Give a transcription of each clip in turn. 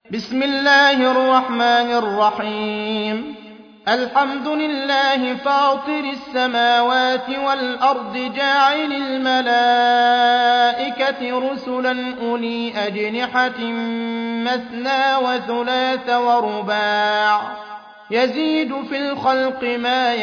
بسم الله الرحمن الرحيم الحمد لله فاطر السماوات والأرض جاعل الملائكة رسلا أولي أجنحة مثنى وثلاث ورباع يزيد في الخلق ما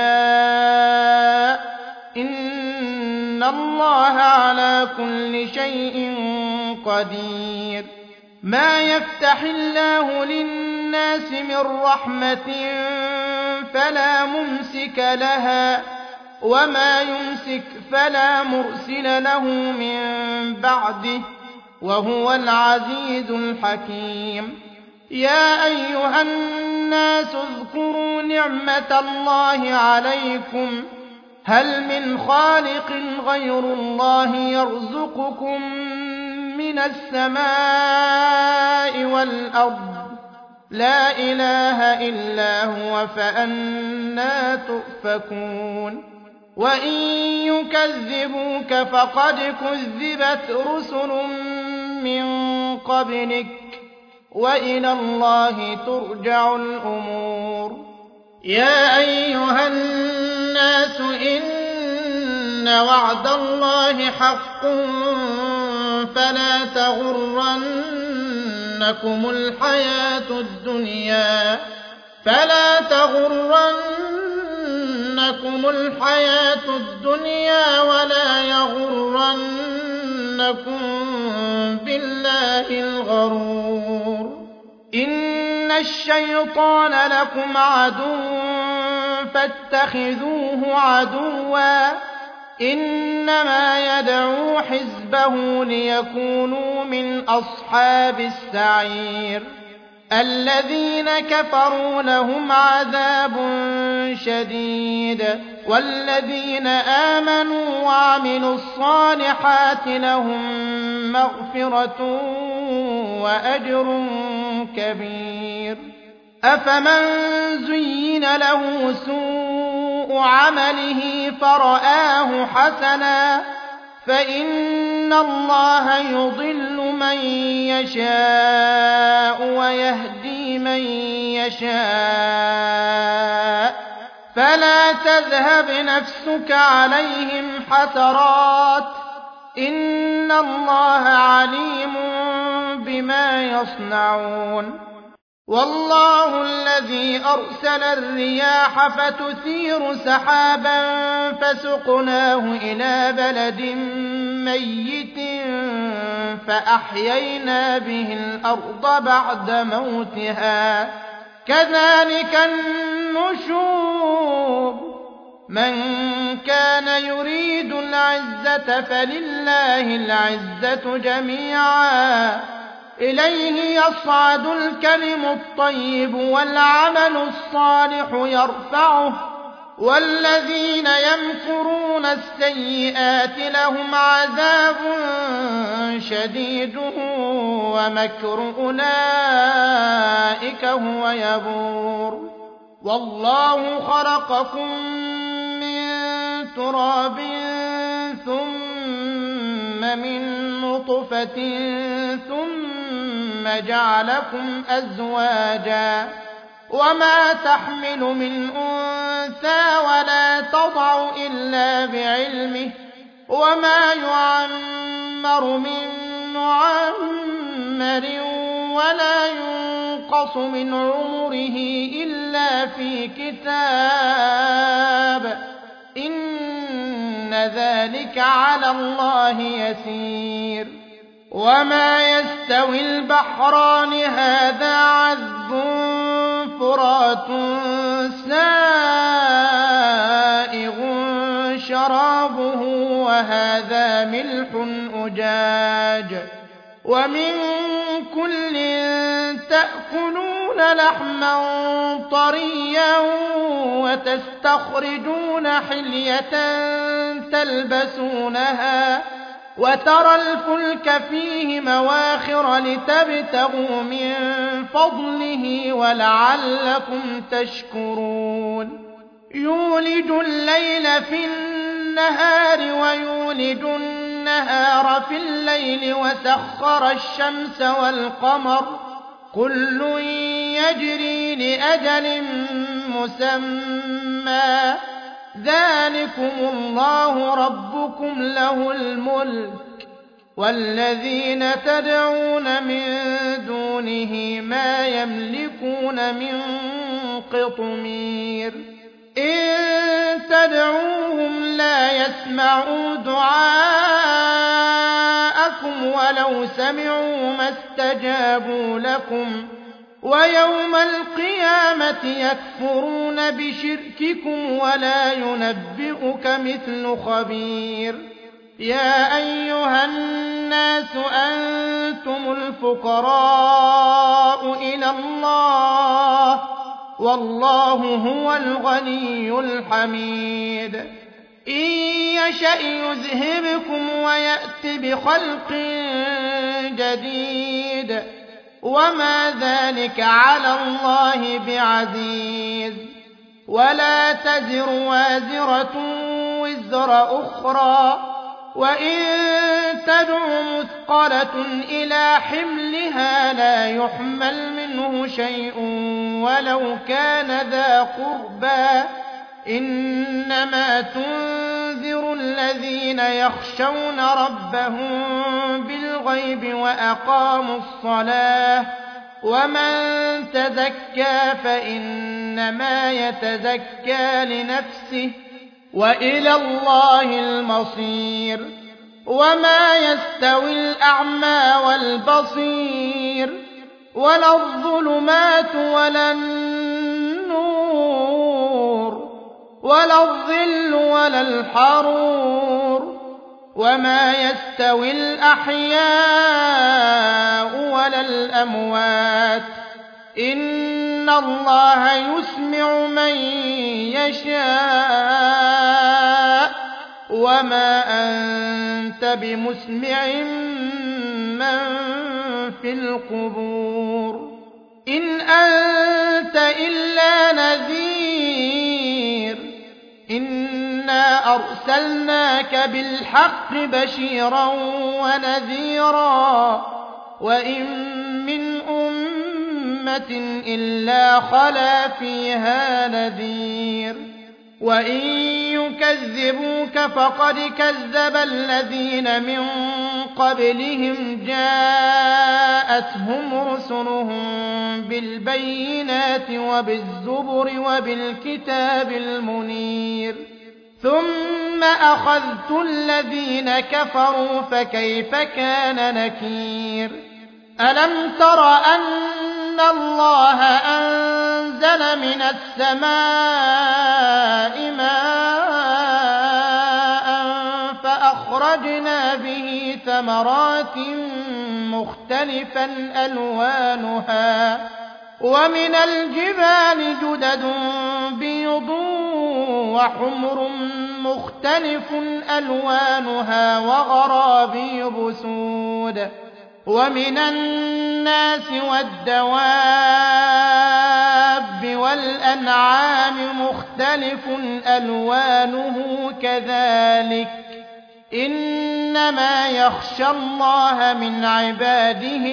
يشاء إن الله على كل شيء قدير ما يفتح الله للناس من رحمة فلا ممسك لها وما يمسك فلا مرسل له من بعده وهو العزيز الحكيم يا أيها الناس اذكروا نعمة الله عليكم هل من خالق غير الله يرزقكم من السماء والأرض لا إله إلا هو فأنى تؤفكون وإن يكذبوك فقد كذبت رسل من قبلك وإلى الله ترجع الأمور يا أيها الناس إن وعد الله حق فلا تغرنكم الحياة الدنيا ولا يغرنكم بالله الغرور إن الشيطان لكم عدو فاتخذوه عدوا إنما يدعو حزبه ليكونوا من أصحاب السعير الذين كفروا لهم عذاب شديد والذين آمنوا وعملوا الصالحات لهم مغفرة وأجر كبير أفمن زين له سوء عمله فرآه حسنا فإن الله يضل من يشاء ويهدي من يشاء فلا تذهب نفسك عليهم حسرات إن الله عليم بما يصنعون والله الذي أرسل الرياح فتثير سحابا فسقناه إلى بلد ميت فأحيينا به الأرض بعد موتها كذلك النشور من كان يريد العزة فلله العزة جميعا إليه يصعد الكلم الطيب والعمل الصالح يرفعه والذين يمكرون السيئات لهم عذاب شديد ومكر أولئك هو يبور والله خلقكم من تراب ثم من نطفة ثم جعلكم أزواجا وما تحمل من أنثى ولا تضع إلا بعلمه وما يعمر من معمر ولا ينقص من عمره إلا في كتاب إن ذلك على الله يسير وما يستوي البحران هذا عذب فرات سائغ شرابه وهذا ملح أجاج ومن كل تأكلون لحما طريا وتستخرجون حلية تلبسونها وترى الفلك فيه مواخر لتبتغوا من فضله ولعلكم تشكرون يولج الليل في النهار ويولج النهار في الليل وسخر الشمس والقمر كل يجري لأجل مسمى ذلكم الله ربكم له الملك والذين تدعون من دونه ما يملكون من قطمير إن تدعوهم لا يسمعوا دعاءكم ولو سمعوا ما استجابوا لكم ويوم القيامة يكفرون بشرككم ولا ينبئك مثل خبير يا أيها الناس أنتم الفقراء إلى الله والله هو الغني الحميد إن يشأ يذهبكم ويأت بخلق جديد وما ذلك على الله بعزيز ولا تزر وازرة وزر أخرى وإن تدع مثقلة إلى حملها لا يحمل منه شيء ولو كان ذا قربى إنما تنذر الذين يخشون ربهم بالغيب وأقاموا الصلاة ومن تزكى فإنما يتزكى لنفسه وإلى الله المصير وما يستوي الأعمى والبصير ولا الظلمات ولا النور ولا الظل ولا الحرور وما يستوي الأحياء ولا الأموات إن الله يسمع من يشاء وما أنت بمسمع من في القبور إن أنت إلا نذير إنا أرسلناك بالحق بشيرا ونذيرا وإن من أمة إلا خلا فيها نذير وإن يكذبوك فقد كذب الذين من قبلهم جاءتهم رسلهم بالبينات وبالزبر وبالكتاب المنير ثم أخذت الذين كفروا فكيف كان نكير ألم تر أن الله أنزل من السماء ماء فأخرجنا به ثمرات مختلفا ألوانها ومن الجبال جدد بيض وحمر مختلف ألوانها وغرابيب سود ومن الناس والدواب والأنعام مختلف ألوانه كذلك إنما يخشى الله من عباده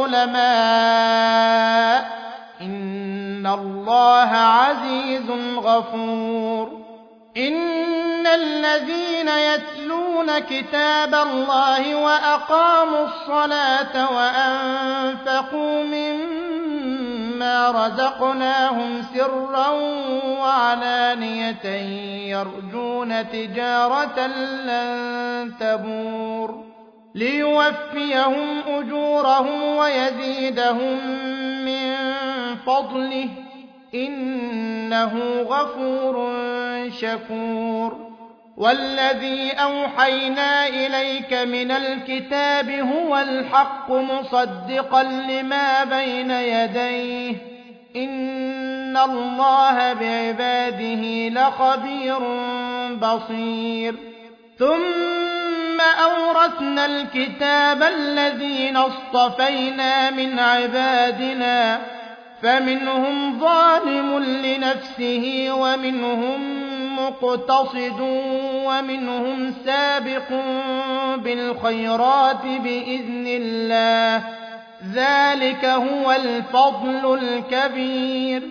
العلماء إن الله عزيز غفور إن الذين يتلون كتاب الله وأقاموا الصلاة وأنفقوا مما رزقناهم سرا وعلانية يرجون تجارة لن تبور ليوفيهم أجورهم ويزيدهم من فضله إنه غفور شكور والذي أوحينا إليك من الكتاب هو الحق مصدقا لما بين يديه إن الله بعباده لخبير بصير ثم أورثنا الكتاب الذين اصطفينا من عبادنا فمنهم ظالم لنفسه ومنهم مقتصد ومنهم سابق بالخيرات بإذن الله ذلك هو الفضل الكبير.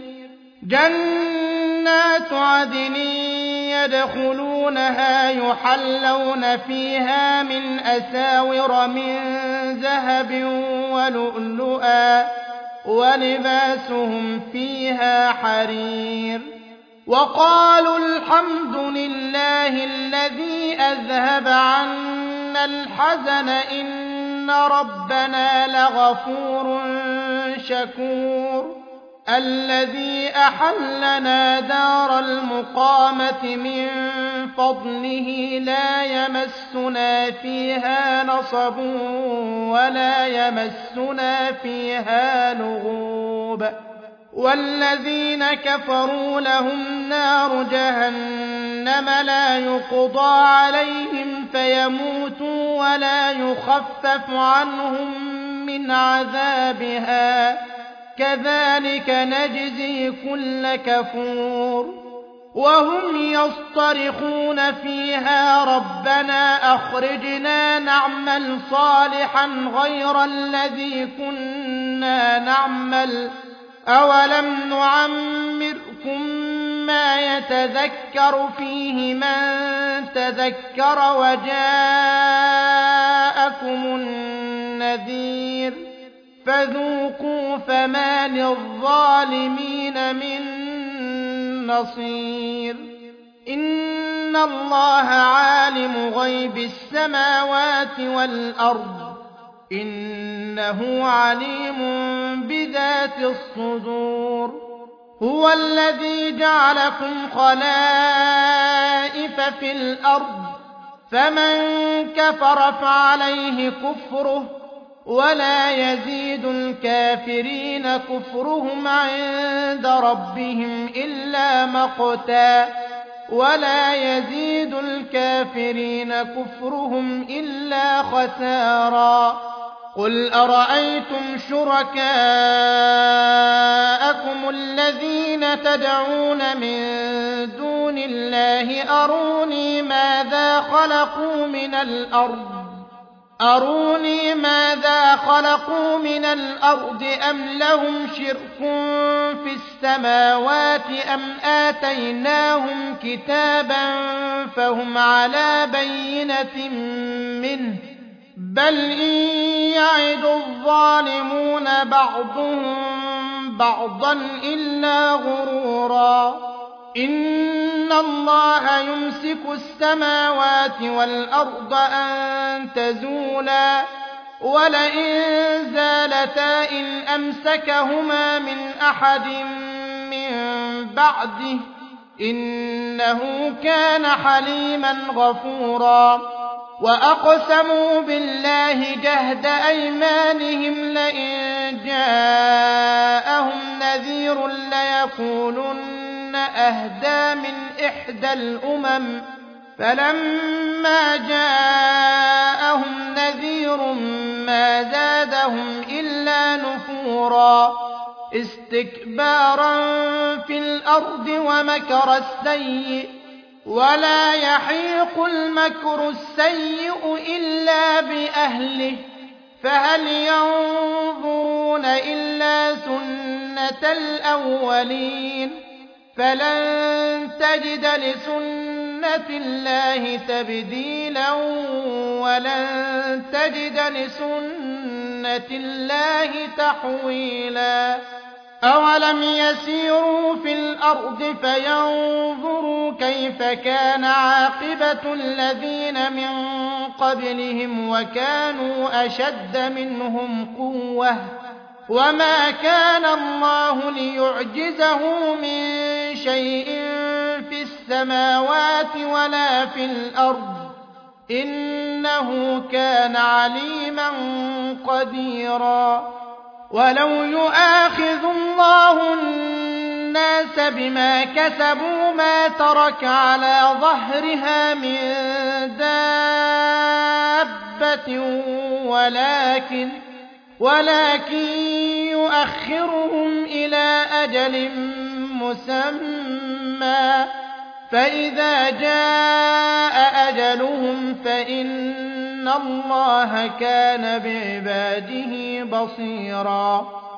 جنات عدن يدخلونها يحلون فيها من أساور من ذهب ولؤلؤا ولباسهم فيها حرير. وقالوا الحمد لله الذي أذهب عنا الحزن إن ربنا لغفور شكور. الذي أحلنا دار المقامة من فضله لا يمسنا فيها نصب ولا يمسنا فيها لغوب. والذين كفروا لهم نار جهنم لا يقضى عليهم فيموتوا ولا يخفف عنهم من عذابها كذلك نجزي كل كفور. وهم يصطرخون فيها ربنا أخرجنا نعمل صالحا غير الذي كنا نعمل أولم نعمركم ما يتذكر فيه من تذكر وجاءكم النذير فذوقوا فما للظالمين من نصير. إن الله عالم غيب السماوات والأرض إنه عليم بذات الصدور. هو الذي جعلكم خلائف في الأرض فمن كفر فعليه كفره ولا يزيد الكافرين كفرهم عند ربهم إلا مقتا ولا يزيد الكافرين كفرهم إلا خسارا. قل أرأيتم شركاءكم الذين تدعون من دون الله أروني ماذا خلقوا من الأرض أم لهم شرك في السماوات أم آتيناهم كتابا فهم على بينة منه بل إن يعد الظالمون بعضهم بعضا إلا غرورا. إن الله يمسك السماوات والأرض أن تزولا ولئن زالتا إن أمسكهما من أحد من بعده إنه كان حليما غفورا. وأقسموا بالله جهد أيمانهم لئن جاءهم نذير ليكونن أهدى من إحدى الأمم فلما جاءهم نذير ما زادهم إلا نفورا استكبارا في الأرض ومكر السيء ولا يحيق المكر السيء إلا بأهله فهل ينظرون إلا سنة الأولين فلن تجد لسنة الله تبديلا ولن تجد لسنة الله تحويلا. أولم يسيروا في الأرض فينظروا كيف كان عاقبة الذين من قبلهم وكانوا أشد منهم قوة وما كان الله ليعجزه من شيء في السماوات ولا في الأرض إنه كان عليما قديرا. ولو يؤاخذ الله الناس بما كسبوا ما ترك على ظهرها من دابة ولكن يؤخرهم إلى أجل مسمى فإذا جاء أجلهم فإن إن الله كان بعباده بصيرا